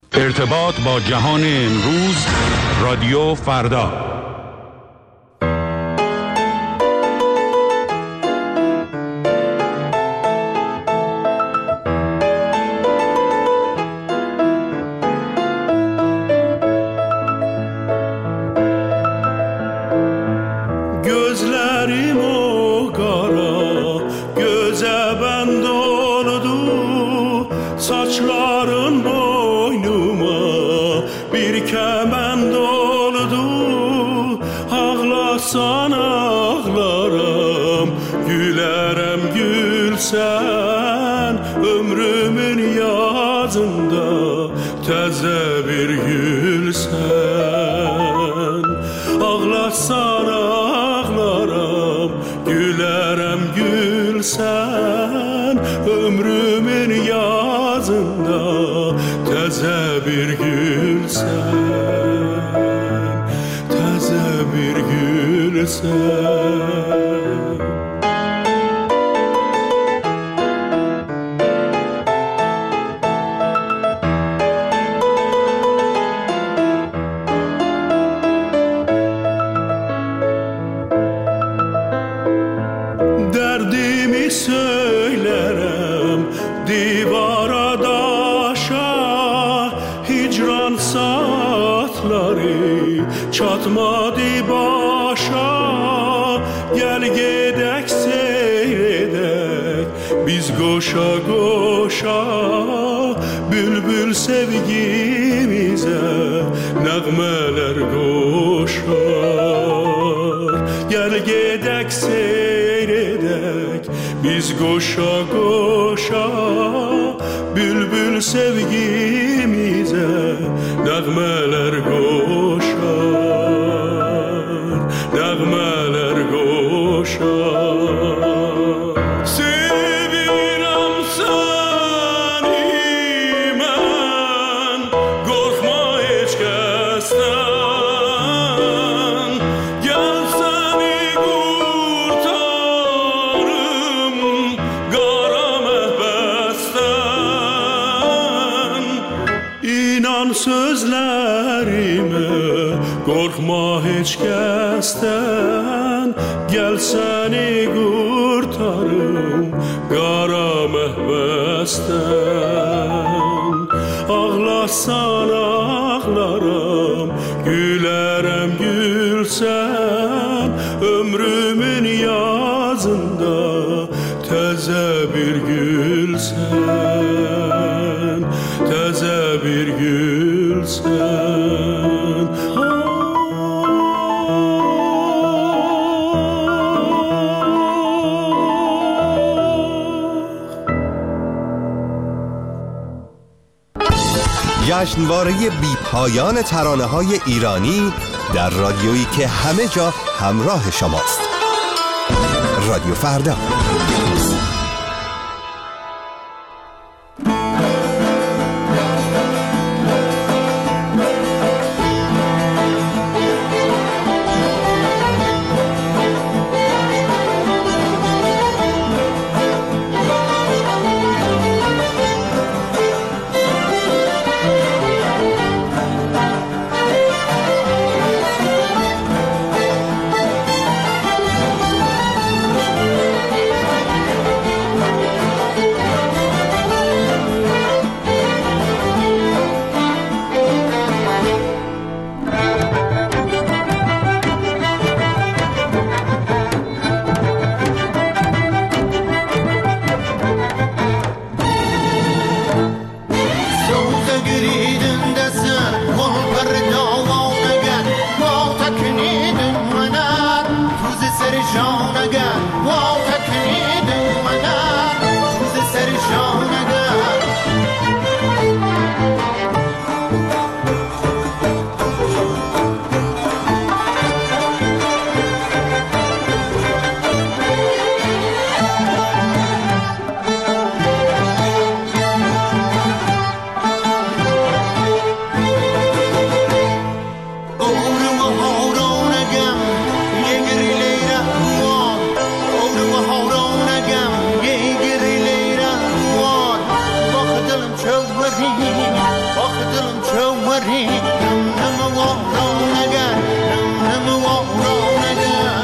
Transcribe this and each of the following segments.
ارتباط با جهان امروز، رادیو فردا. جشنواره بی پایان ترانه‌های ایرانی در رادیویی که همه جا همراه شماست. رادیو فردا. دلم چوری نم وارا نگر نم وارا نگر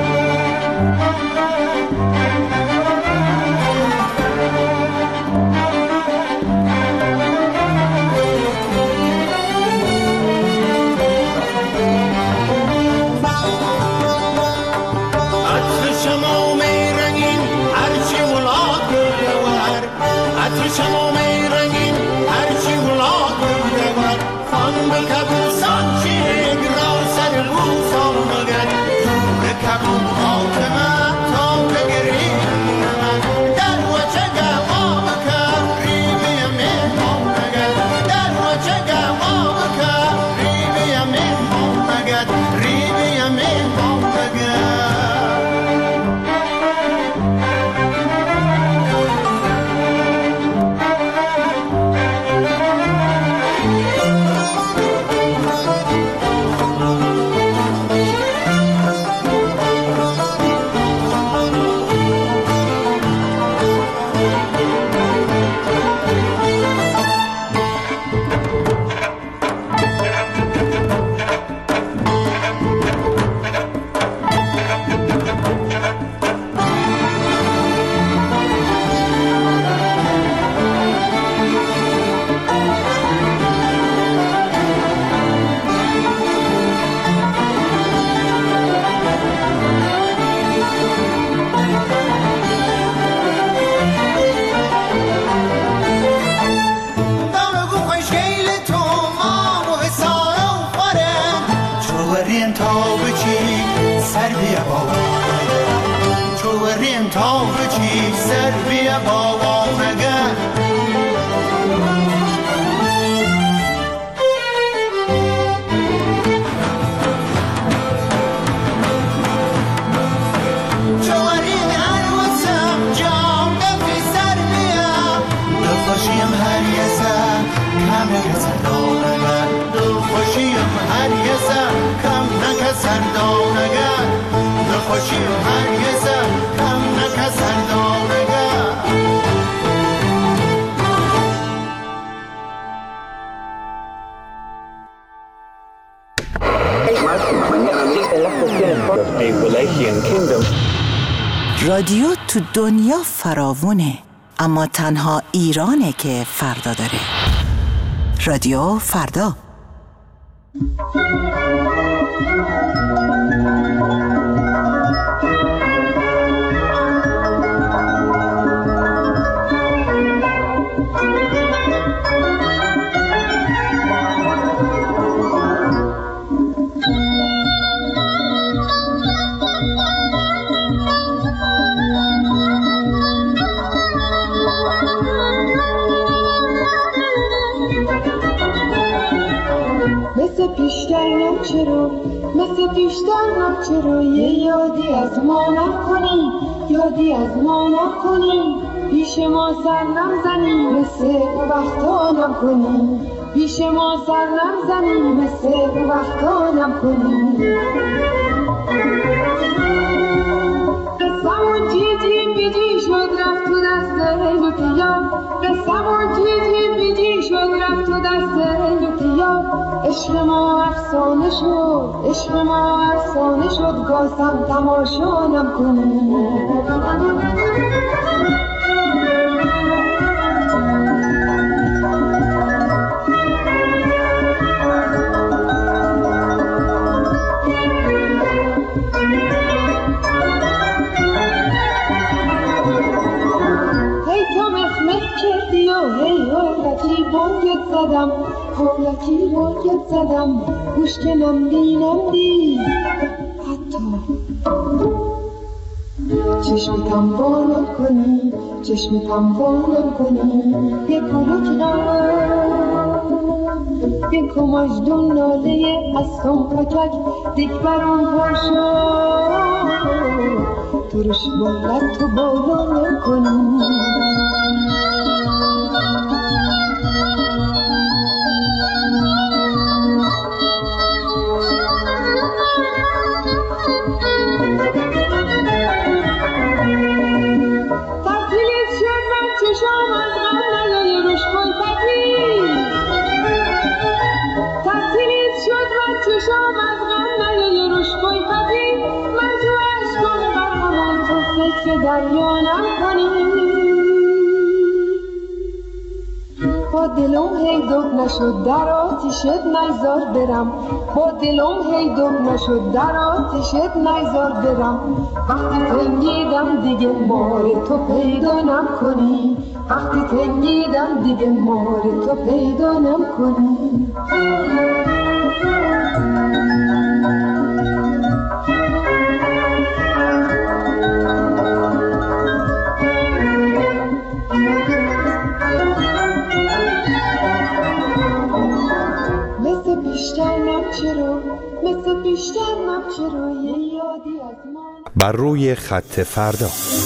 رادیو تو دنیا فراوونه، اما تنها ایرانه که فردا داره. رادیو فردا. مثل پیشتر چرا یه یادی از ما نکنی، یادی از ما نکنی، پیش ما سر نزنی مثل وقتا نکنی، پیش ما سر نزنی مثل وقتا نکنی. قسمون جیجی بیجی شد رفت تو دست لطیا، قسمون جیجی بیجی شد رفت تو دست لطیا. عشق ما افسانه شد، عشق ما افسانه شد، گاسم تماشا نکنی. زدم حالکی راکت زدم گوش که نمدی نمدی حتی چشمتم بالا کنی، چشمتم بالا کنی. یک کماجدون ناله هستم پکک دیک برام پاشا ترش باید تو بالا کنی. دریا نکنی. با دلم هی دق نشد در آتیشت نیزار برم، با دلم هی دق نشد در آتیشت نیزار برم. وقتی تنگیدم دیگه مار تو پیدا نکنی، وقتی تنگیدم دیگه مار تو پیدا نکنی. مثل بیشتر نبچرا یه یادی از من. بر روی خط فردا.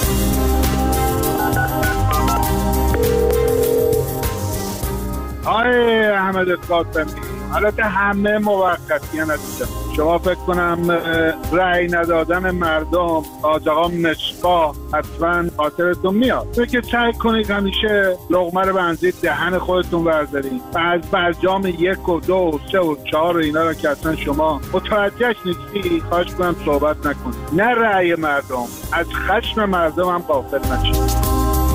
آره احمد خاتمی، حالت همه موقتی ندیدم. شما فکر کنم رأی ندادن مردم آجاقا مشقا حتما خاطرتون میاد. فکر سعی کنید همیشه لقمه رو بنزید دهن خودتون بردارید و از برجام 1 و 2 و 3 و 4 و اینا رو که اصلا شما متوجهش نیستی خواهش کنم صحبت نکنید. نه رأی مردم، از خشم مردم هم غافل نشید.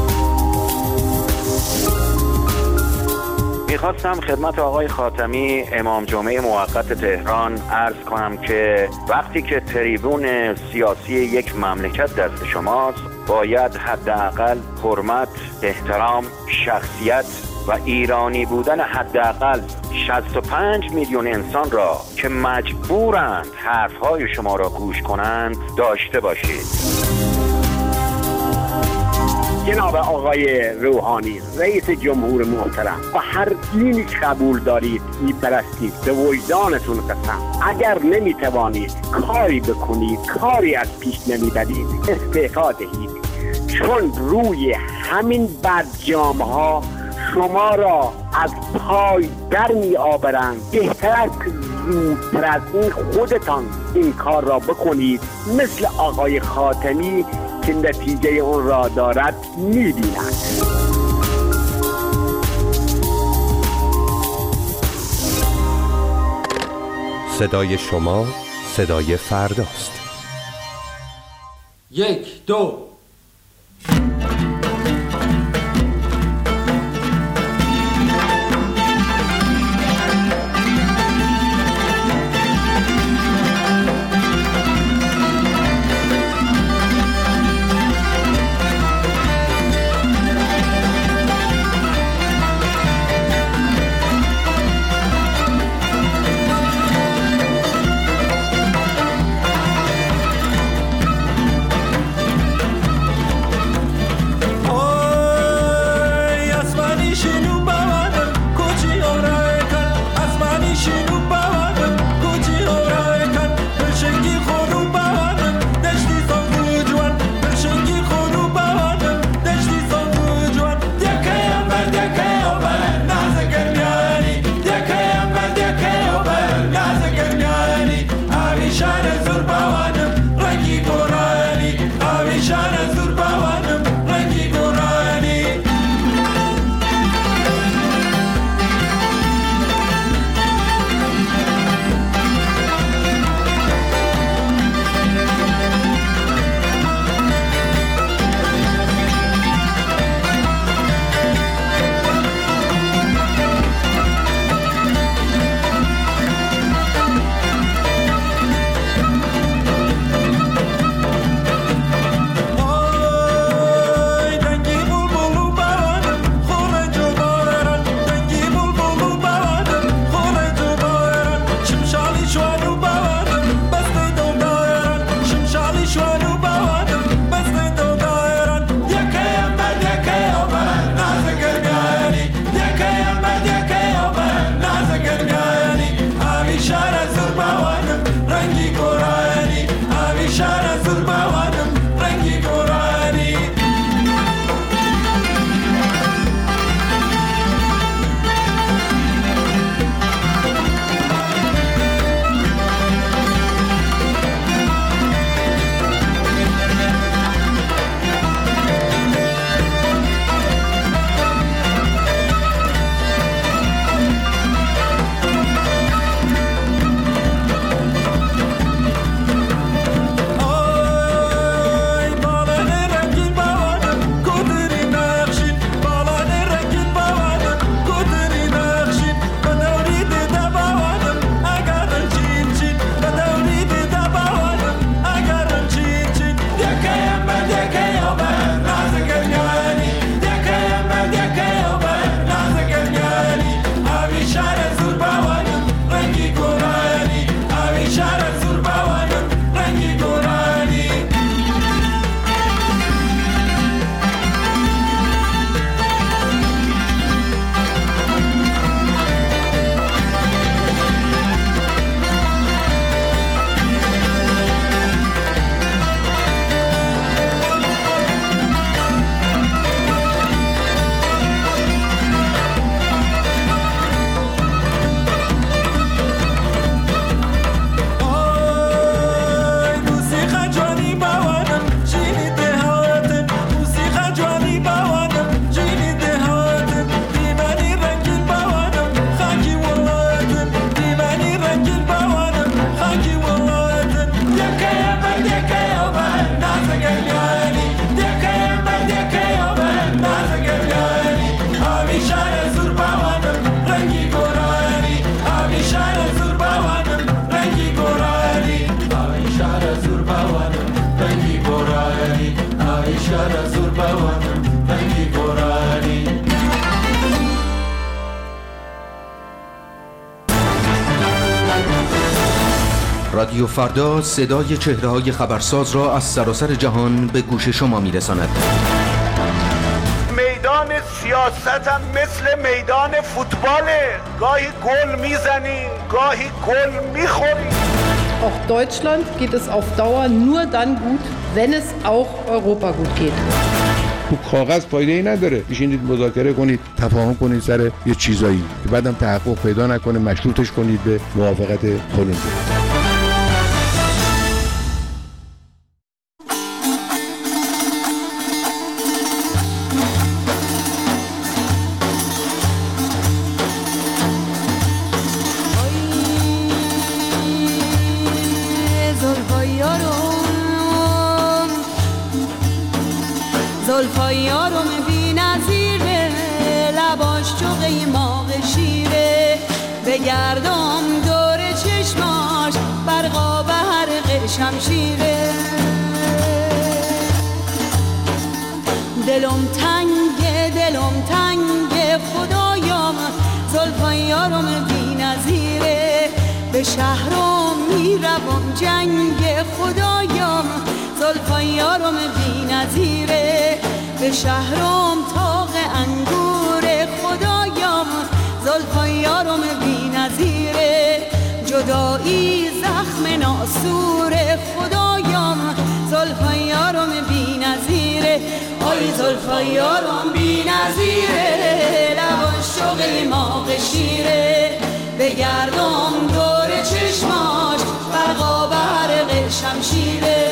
میخواستم خدمت آقای خاتمی امام جمعه موقت تهران عرض کنم که وقتی که تریبون سیاسی یک مملکت دست شماست باید حداقل حرمت، احترام، شخصیت و ایرانی بودن حداقل 65 میلیون انسان را که مجبورند حرفهای شما را گوش کنند داشته باشید. جناب آقای روحانی رئیس جمهور محترم، و هر دینی که قبول دارید میپرستید به وجدانتون قسم، اگر نمیتوانید کاری بکنید، کاری از پیش نمیبرید، استعفا دهید، چون روی همین برجام ها شما را از پای در می آورند. بهتر است زودتر از این خودتان این کار را بکنید، مثل آقای خاتمی که نتیجه اون را دارد می‌بیند. صدای شما صدای فرداست. 1 2 1 رادیو فردا صدای چهره‌های خبرساز را از سراسر جهان به گوش شما می‌رساند. میدان سیاست هم مثل میدان فوتباله، گاهی گل میزنی، گاهی گل میخوری. Auch Deutschland geht es auf Dauer nur dann gut, wenn es auch Europa gut geht. تو کاغذ فایده‌ای نداره. بشینید مذاکره کنید، تفاهم کنید سر یه چیزایی که بعدم تحقق پیدا نکنه، مشروطش کنید به موافقت خودتون. زلفای یارم بی نظیره، لباش چو قیماق شیره، بگردم دور چشماش برقا به حرق شمشیره. دلم تنگه خدایم، زلفای یارم بی نظیره، به شهرم میروم جنگ خدایم، زلفای یارم بی نظیره، به شهرم تاق انگور خدایم، زلفای یارم بی نظیره، جدایی زخم ناسور خدایم، زلفای یارم بی نظیره. آی زلفای یارم بی نظیره، لباش چو قیماق شیره، بگردم دور چشماش برقا به حرق شمشیره.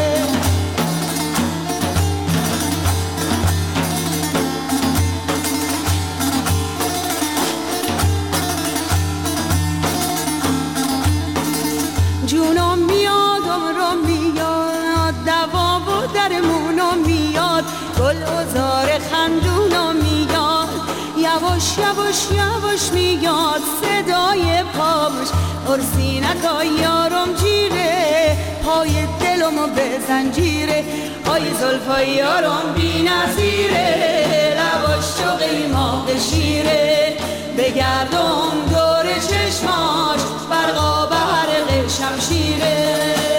جونم میادم رو میاد، دوا و درمونم میاد، گل ازار خندونم میاد، یواش یواش یواش میاد صدای پاش، ارسینکا یارم جیره، پای دلمو به زنجیره. آی زلفای یارم بی نظیره، لباش چو قیماق شیره، بگردم دور چشماش برقا به حرق شمشیره.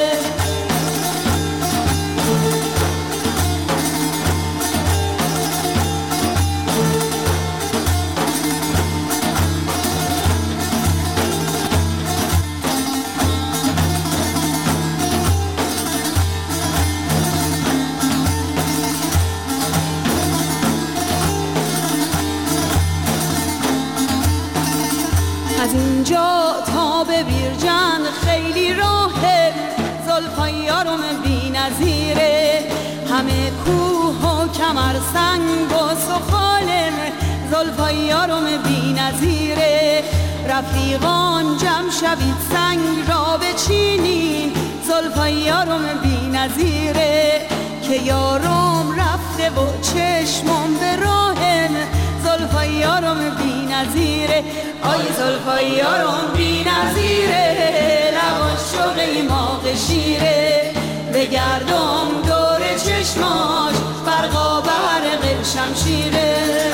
از اینجا تا به بیرجند خیلی راهه، زلفای یارم بی نظیره، همه کوه و کمر سنگ و سخالم، زلفای یارم بی نظیره، رفیقان جمع شوید سنگ را بچینین، زلفای یارم بی نظیره، که یارم رفته و چشمم به راهم، زلفای یارم بی نظیره. آی زلفای یارم بی نظیره، لباش چو قیماق شیره، بگردم دور چشماش برقا به حرق شمشیره.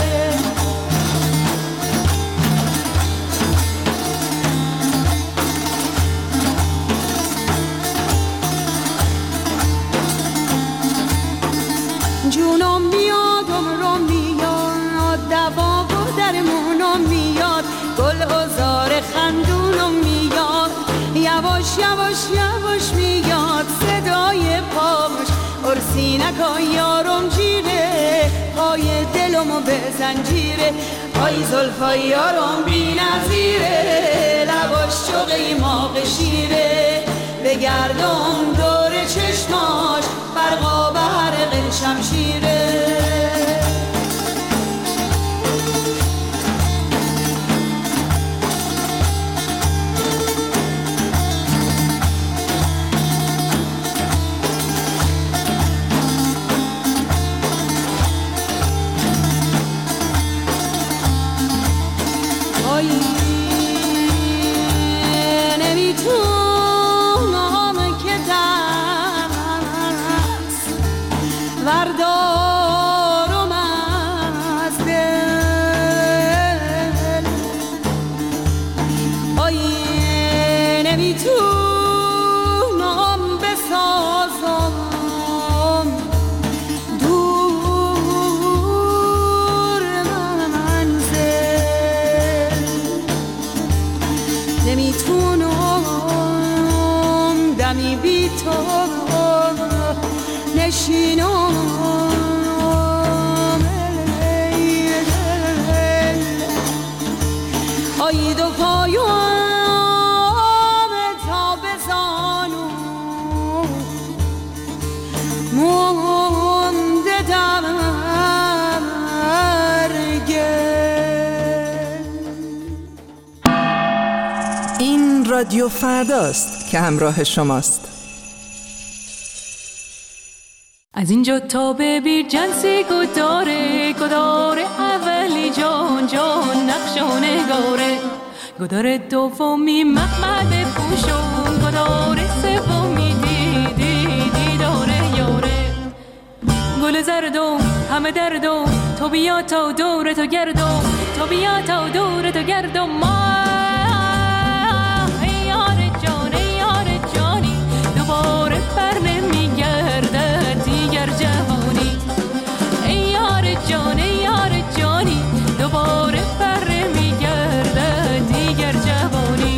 جونم میادم رو میاد، دوا و درمونم میاد، گل ازار خندونم میاد، یواش یواش یواش میاد صدای پاش، ارسینکا یارم جیره، پای دلمو به زنجیره. آی زلفای یارم بی نظیره، لباش چو قیماق شیره، بگردم دور چشماش برقا به حرق شمشیره. دمی بی تو نشینم آید و پایوم تا بزانو مونده این رادیو فرداست که همراه شماست. از اینجا تا به بیر جنسی گداره اولی جان نقش و نگاره، گداره دومی محمد پوشون، گداره سومی دیداره یاره. گل زردم همه دردم تو بیا تا دور تو گردم، تو بیا تا دور تو گردم ما یار جانی دوباره بر نمیگرده دیگر جوانی. ای یار جانی دوباره بر نمیگرده دیگر جوانی.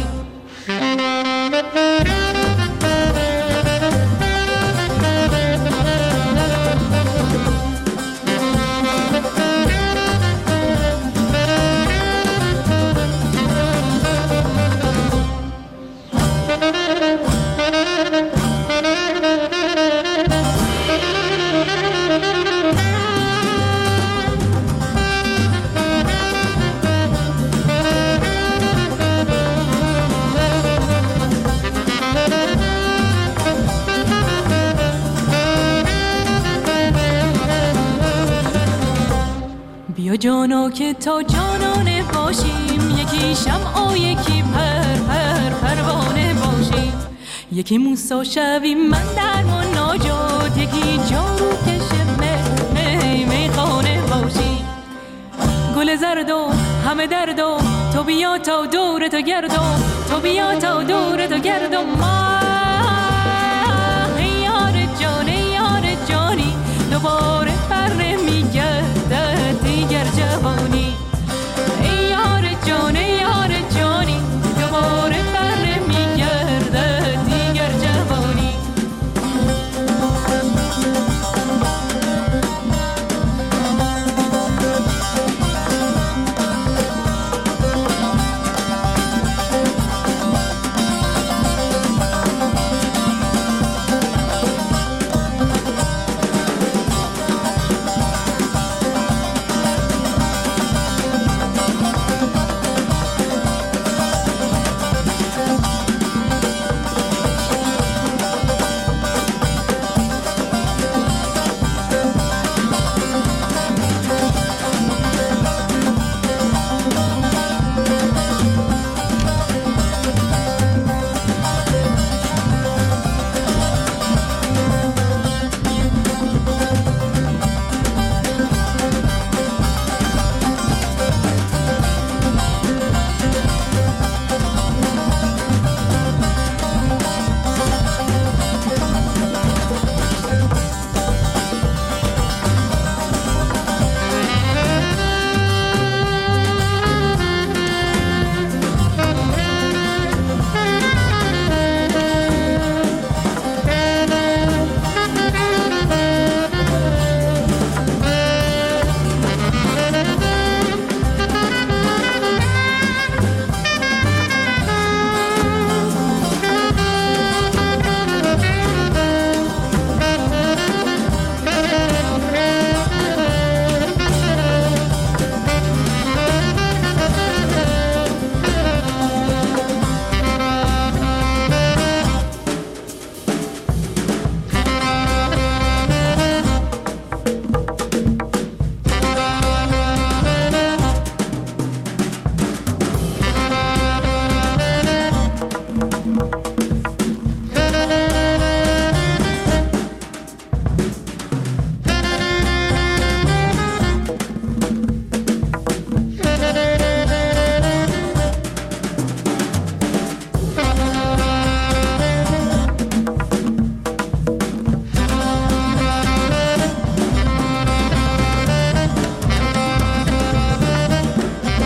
بیا جانا که تا جانانه باشیم، یکی شمع و یکی پروانه باشیم، یکی موسی شویم من در مناجات، یکی جارو کشه میخانه باشیم. گل زردم همه دردم تو بیا تا دور تو گردم، تو بیا تا دور تو گردم ما یار جانی دوباره بر نمیگرده دیگر جوانی. ای یار جانی دوباره بر نمیگرده دیگر جوانی.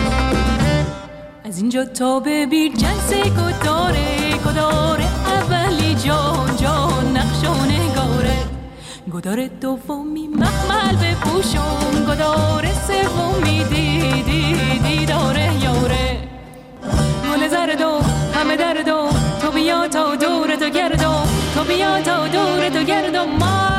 تا به بیر جنس گداره اولی جان جان نقش و نگاره. گدار دومی مخمل بپوشم، گدار سومی دیدار یاره. گل زردو همه دردو تو بیا تا دور تو گردو، تو بیا تا دور تو گردو ما